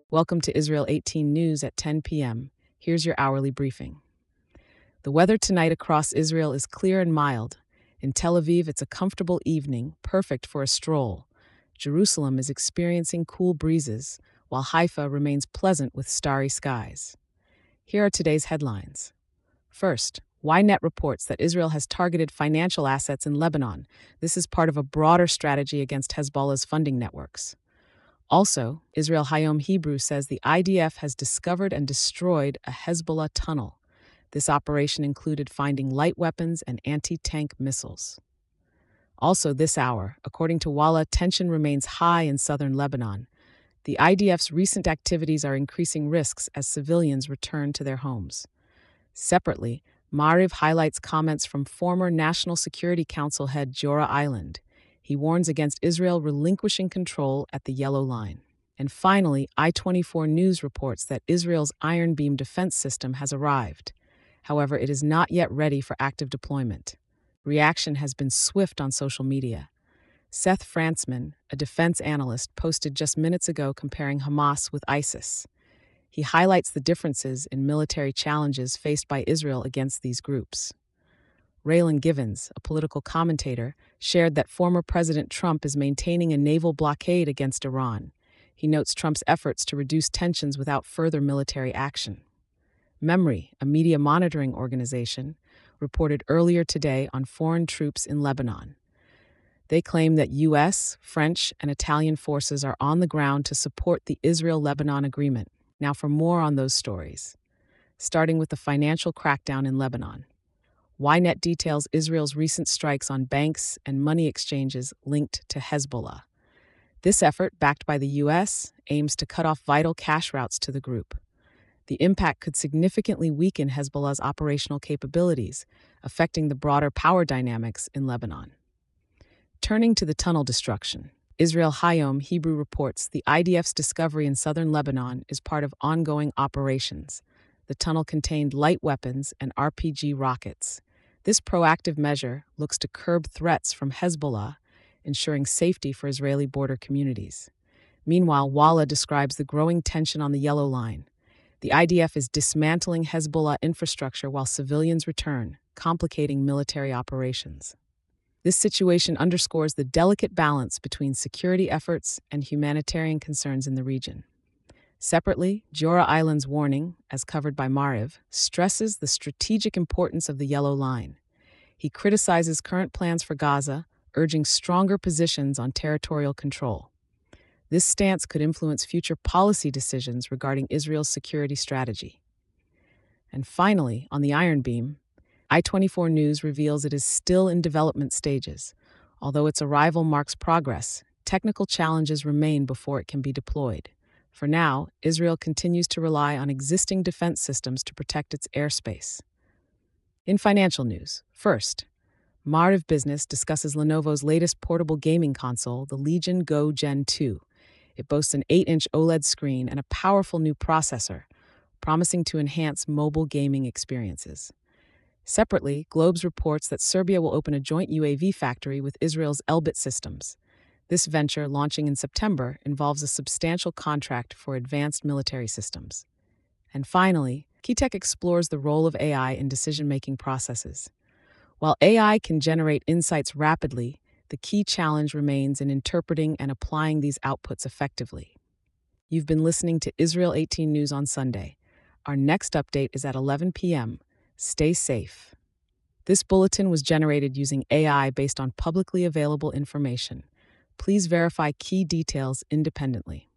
Welcome to Israel 18 News at 10 p.m. Here's your hourly briefing. The weather tonight across Israel is clear and mild. In Tel Aviv, it's a comfortable evening, perfect for a stroll. Jerusalem is experiencing cool breezes, while Haifa remains pleasant with starry skies. Here are today's headlines. First, Ynet reports that Israel has targeted financial assets in Lebanon. This is part of a broader strategy against Hezbollah's funding networks. Also, Israel Hayom Hebrew says the IDF has discovered and destroyed a Hezbollah tunnel. This operation included finding light weapons and anti-tank missiles. Also this hour, according to Walla, tension remains high in southern Lebanon. The IDF's recent activities are increasing risks as civilians return to their homes. Separately, Maariv highlights comments from former National Security Council head Giora Eiland. He warns against Israel relinquishing control at the Yellow Line. And finally, I-24 News reports that Israel's Iron Beam defense system has arrived. However, it is not yet ready for active deployment. Reaction has been swift on social media. Seth Frantzman, a defense analyst, posted just minutes ago comparing Hamas with ISIS. He highlights the differences in military challenges faced by Israel against these groups. Raylan Givens, a political commentator, shared that former President Trump is maintaining a naval blockade against Iran. He notes Trump's efforts to reduce tensions without further military action. MEMRI, a media monitoring organization, reported earlier today on foreign troops in Lebanon. They claim that U.S., French, and Italian forces are on the ground to support the Israel-Lebanon agreement. Now for more on those stories. Starting with the financial crackdown in Lebanon. Ynet details Israel's recent strikes on banks and money exchanges linked to Hezbollah. This effort, backed by the U.S., aims to cut off vital cash routes to the group. The impact could significantly weaken Hezbollah's operational capabilities, affecting the broader power dynamics in Lebanon. Turning to the tunnel destruction. Israel Hayom Hebrew reports the IDF's discovery in southern Lebanon is part of ongoing operations. The tunnel contained light weapons and RPG rockets. This proactive measure looks to curb threats from Hezbollah, ensuring safety for Israeli border communities. Meanwhile, Walla describes the growing tension on the Yellow Line. The IDF is dismantling Hezbollah infrastructure while civilians return, complicating military operations. This situation underscores the delicate balance between security efforts and humanitarian concerns in the region. Separately, Giora Eiland's warning, as covered by Maariv, stresses the strategic importance of the Yellow Line. He criticizes current plans for Gaza, urging stronger positions on territorial control. This stance could influence future policy decisions regarding Israel's security strategy. And finally, on the Iron Beam, I-24 News reveals it is still in development stages. Although its arrival marks progress, technical challenges remain before it can be deployed. For now, Israel continues to rely on existing defense systems to protect its airspace. In financial news, first, Maariv Business discusses Lenovo's latest portable gaming console, the Legion Go Gen 2. It boasts an 8-inch OLED screen and a powerful new processor, promising to enhance mobile gaming experiences. Separately, Globes reports that Serbia will open a joint UAV factory with Israel's Elbit Systems. This venture, launching in September, involves a substantial contract for advanced military systems. And finally, Keytech explores the role of AI in decision-making processes. While AI can generate insights rapidly, the key challenge remains in interpreting and applying these outputs effectively. You've been listening to Israel 18 News on Sunday. Our next update is at 11 p.m. Stay safe. This bulletin was generated using AI based on publicly available information. Please verify key details independently.